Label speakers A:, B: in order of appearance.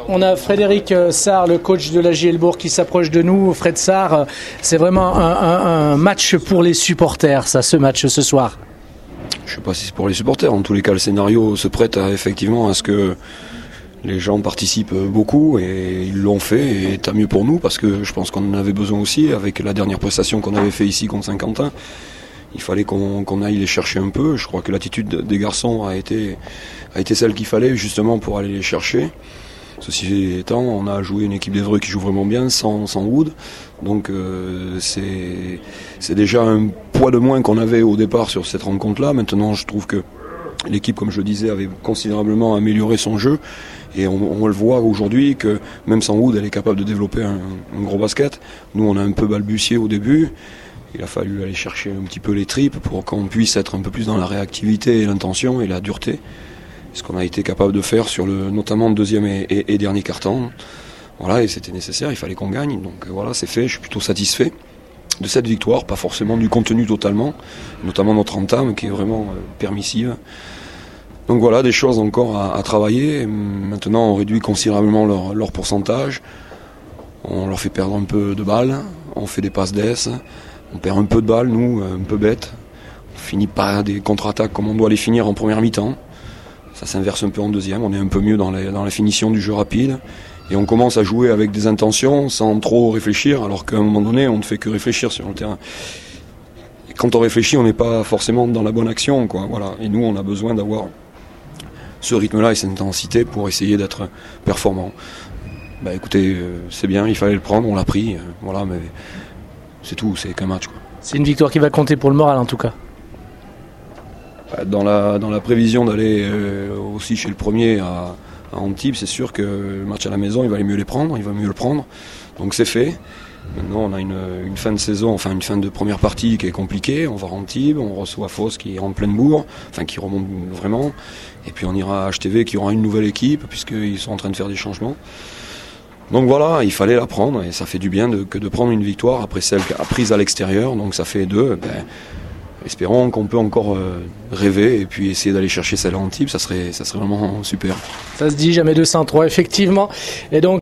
A: On a Frédéric Sarr, le coach de la JL Bourg, qui s'approche de nous. Fred Sarr, c'est vraiment un match pour les supporters, ça, ce match ce soir.
B: Je ne sais pas si c'est pour les supporters. En tous les cas, le scénario se prête effectivement à ce que les gens participent beaucoup, et ils l'ont fait, et tant mieux pour nous, parce que je pense qu'on en avait besoin aussi avec la dernière prestation qu'on avait fait ici contre Saint-Quentin. Il fallait qu'on aille les chercher un peu. Je crois que l'attitude des garçons a été celle qu'il fallait justement pour aller les chercher. Ceci étant, on a joué une équipe d'Évreux qui joue vraiment bien, sans Wood. Donc c'est déjà un poids de moins qu'on avait au départ sur cette rencontre-là. Maintenant, je trouve que l'équipe, comme je le disais, avait considérablement amélioré son jeu. Et on le voit aujourd'hui que même sans Wood, elle est capable de développer un gros basket. Nous, on a un peu balbutié au début. Il a fallu aller chercher un petit peu les tripes pour qu'on puisse être un peu plus dans la réactivité et l'intention et la dureté. Ce qu'on a été capable de faire sur notamment le deuxième et dernier quart-temps. Voilà, et c'était nécessaire, il fallait qu'on gagne. Donc voilà, c'est fait, je suis plutôt satisfait de cette victoire, pas forcément du contenu totalement, notamment notre entame qui est vraiment permissive. Donc voilà, des choses encore à travailler. Maintenant, on réduit considérablement leur pourcentage. On leur fait perdre un peu de balles, on fait des passes d'ess, on perd un peu de balles, nous, un peu bête. On finit pas des contre-attaques comme on doit les finir en première mi-temps. Ça s'inverse un peu en deuxième, on est un peu mieux dans la finition du jeu rapide. Et on commence à jouer avec des intentions sans trop réfléchir, alors qu'à un moment donné, on ne fait que réfléchir sur le terrain. Et quand on réfléchit, on n'est pas forcément dans la bonne action, quoi. Voilà. Et nous, on a besoin d'avoir ce rythme-là et cette intensité pour essayer d'être performant. Bah écoutez, c'est bien, il fallait le prendre, on l'a pris, voilà, mais c'est tout, c'est qu'un match, quoi.
A: C'est une victoire qui va compter pour le moral en tout cas.
B: Dans la prévision d'aller aussi chez le premier à Antibes, c'est sûr que le match à la maison, il va mieux le prendre. Donc c'est fait. Maintenant, on a une fin de saison, enfin une fin de première partie qui est compliquée. On va à Antibes, on reçoit Fos qui est en pleine bourre, enfin qui remonte vraiment. Et puis on ira à HTV qui aura une nouvelle équipe puisqu'ils sont en train de faire des changements. Donc voilà, il fallait la prendre et ça fait du bien que de prendre une victoire après celle prise à l'extérieur. Donc ça fait 2. Espérons qu'on peut encore rêver et puis essayer d'aller chercher celle à Antibes, ça serait vraiment super.
A: Ça se dit jamais 203 effectivement. Et donc